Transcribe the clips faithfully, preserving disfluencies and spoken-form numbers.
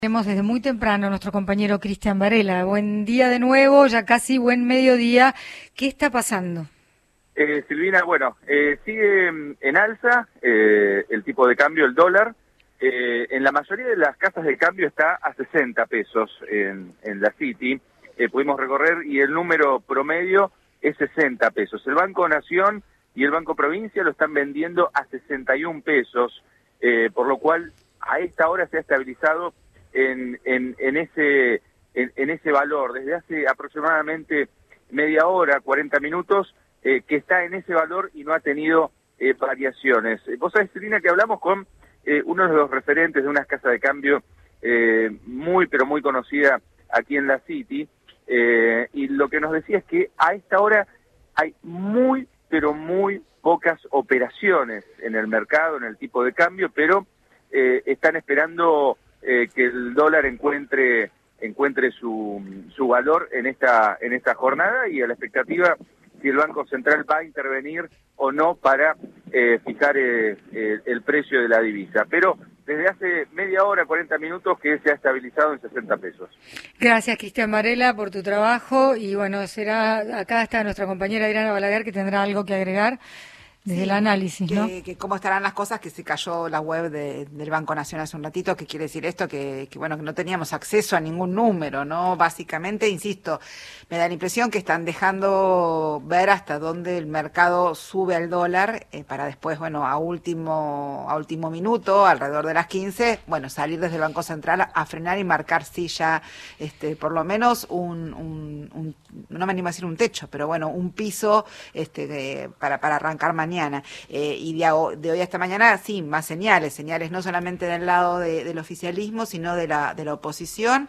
Tenemos desde muy temprano a nuestro compañero Cristian Varela. Buen día de nuevo, ya casi buen mediodía. ¿Qué está pasando? Eh, Silvina, bueno, eh, sigue en alza eh, el tipo de cambio, el dólar. Eh, en la mayoría de las casas de cambio está a sesenta pesos en, en la City. Eh, pudimos recorrer y el número promedio es sesenta pesos. El Banco Nación y el Banco Provincia lo están vendiendo a sesenta y un pesos, eh, por lo cual a esta hora se ha estabilizado en, en, en, ese, en, en ese valor. Desde hace aproximadamente media hora, cuarenta minutos, eh, que está en ese valor y no ha tenido eh, variaciones. Vos sabés, Silvina, que hablamos con eh, uno de los referentes de una casa de cambio eh, muy, pero muy conocida aquí en la City, eh, y lo que nos decía es que a esta hora hay muy, pero muy pocas operaciones en el mercado, en el tipo de cambio, pero eh, están esperando eh, que el dólar encuentre encuentre su, su valor en esta en esta jornada, y a la expectativa si el Banco Central va a intervenir o no para eh, fijar eh, el, el precio de la divisa. Pero desde hace media hora, cuarenta minutos, que se ha estabilizado en sesenta pesos. Gracias, Cristian Varela, por tu trabajo. Y bueno, será acá está nuestra compañera Adriana Balaguer, que tendrá algo que agregar desde sí, el análisis, que, ¿no? Que cómo estarán las cosas, que se cayó la web de, del Banco Nación hace un ratito. ¿Qué quiere decir esto? Que, que bueno, que no teníamos acceso a ningún número, ¿no? Básicamente, insisto, me da la impresión que están dejando ver hasta dónde el mercado sube al dólar, eh, para después, bueno, a último a último minuto, alrededor de las quince, bueno, salir desde el Banco Central a, a frenar y marcar sí ya, este, por lo menos un, un, un, no me animo a decir un techo, pero bueno, un piso, este, de, para, para arrancar mañana. Mañana. Eh, y de, de hoy hasta mañana, sí, más señales, señales no solamente del lado de, del oficialismo, sino de la, de la oposición.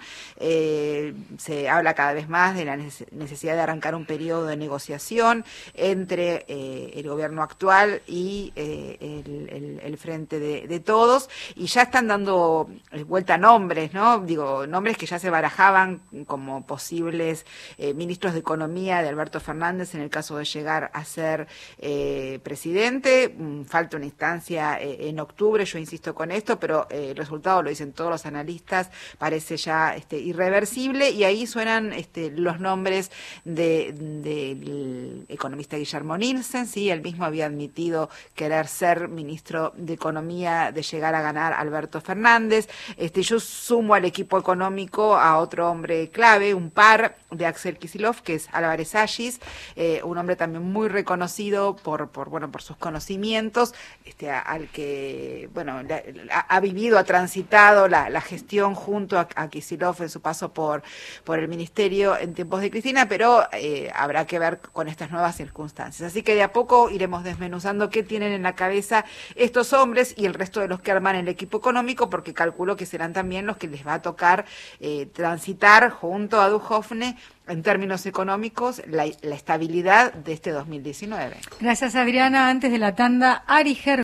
Eh, se habla cada vez más de la necesidad de arrancar un periodo de negociación entre eh, el gobierno actual y eh, el, el, el Frente de, de Todos, y ya están dando vuelta nombres, ¿no? Digo, nombres que ya se barajaban como posibles eh, ministros de Economía de Alberto Fernández en el caso de llegar a ser eh, presidente. Falta una instancia eh, en octubre, yo insisto con esto, pero eh, el resultado, lo dicen todos los analistas, parece ya este, irreversible, y ahí suenan este, los nombres de, de, del economista Guillermo Nielsen. Sí, él mismo había admitido querer ser ministro de Economía, de llegar a ganar Alberto Fernández. Este, yo sumo al equipo económico a otro hombre clave, un par de Axel Kicillof, que es Álvarez Agis, eh, un hombre también muy reconocido por, por bueno, por sus conocimientos, este, a, al que, bueno, la, la, ha vivido, ha transitado la, la gestión junto a, a Kicillof en su paso por, por el ministerio en tiempos de Cristina, pero eh, habrá que ver con estas nuevas circunstancias. Así que de a poco iremos desmenuzando qué tienen en la cabeza estos hombres y el resto de los que arman el equipo económico, porque calculo que serán también los que les va a tocar eh, transitar junto a Duhovne en términos económicos la, la estabilidad de este dos mil diecinueve. Gracias, Adriana. Antes de la tanda, Ari Ger